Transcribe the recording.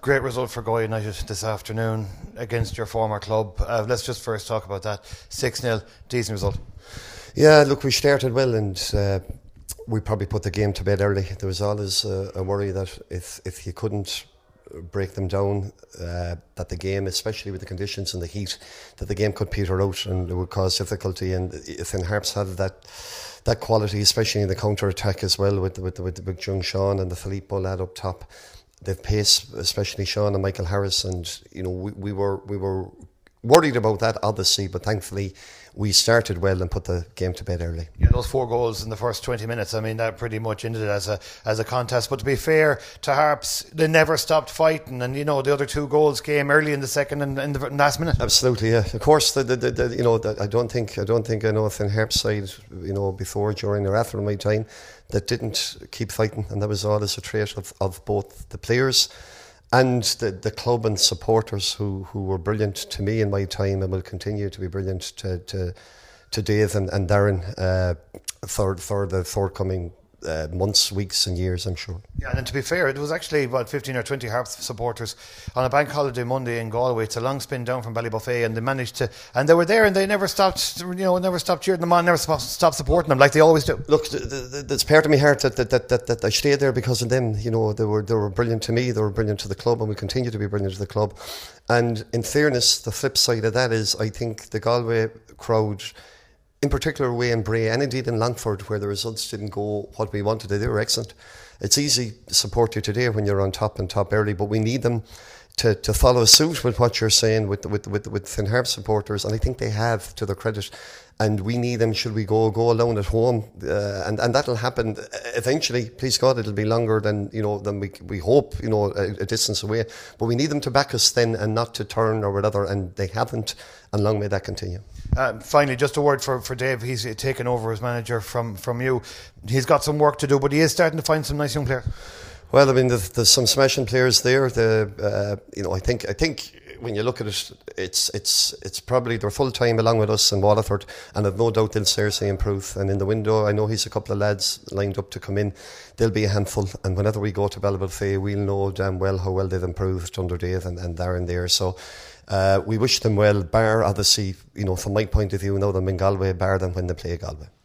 Great result for Galway United this afternoon against your former club. Let's just first talk about that. 6-0, decent result. Yeah, look, we started well and we probably put the game to bed early. There was always a worry that if you couldn't break them down, that the game, especially with the conditions and the heat, that the game could peter out and it would cause difficulty. And Finn Harps had that quality, especially in the counter attack as well, with the big young Sean and the Filippo lad up top. They've pace, especially Sean and Michael Harris, and we were worried about that obviously, but thankfully we started well and put the game to bed early. Yeah, those 4 goals in the first 20 minutes, I mean, that pretty much ended it as a contest. But to be fair to Harps, they never stopped fighting, and the other 2 goals came early in the second and in the last minute. Absolutely, yeah. Of course, I don't think I know Finn Harps side, before, during, or after my time, that didn't keep fighting, and that was always a trait of both the players and the club and supporters who were brilliant to me in my time and will continue to be brilliant to Dave and Darren for the forthcoming months, weeks and years, I'm sure. Yeah, and to be fair, it was actually about 15 or 20 Harps supporters on a bank holiday Monday in Galway. It's a long spin down from Ballybuffet, and they managed to, and they were there and they never stopped, never stopped cheering them on, never stopped supporting them like they always do. Look, there's part of my heart that I stayed there because of them. They were brilliant to me, they were brilliant to the club, and we continue to be brilliant to the club. And in fairness, the flip side of that is, I think the Galway crowd, in particular way in Bray and indeed in Longford, where the results didn't go what we wanted, they were excellent. It's easy to support you today when you're on top and top early, but we need them to follow suit with what you're saying with Finn Harps supporters, and I think they have, to their credit. And we need them should we go alone at home, and that'll happen eventually. Please God, it'll be longer than we hope, a distance away. But we need them to back us then, and not to turn or whatever. And they haven't, and long may that continue. Finally, just a word for Dave. He's taken over as manager from you. He's got some work to do, but he is starting to find some nice young players. Well, I mean, there's some smashing players there. I think when you look at it, it's probably they're full time along with us in Waterford, and I've no doubt they'll seriously improve. And in the window, I know he's a couple of lads lined up to come in. They'll be a handful, and whenever we go to Ballybuffet, we'll know damn well how well they've improved under Dave and Darren there. So we wish them well, bar obviously, from my point of view, know them in Galway, bar them when they play Galway.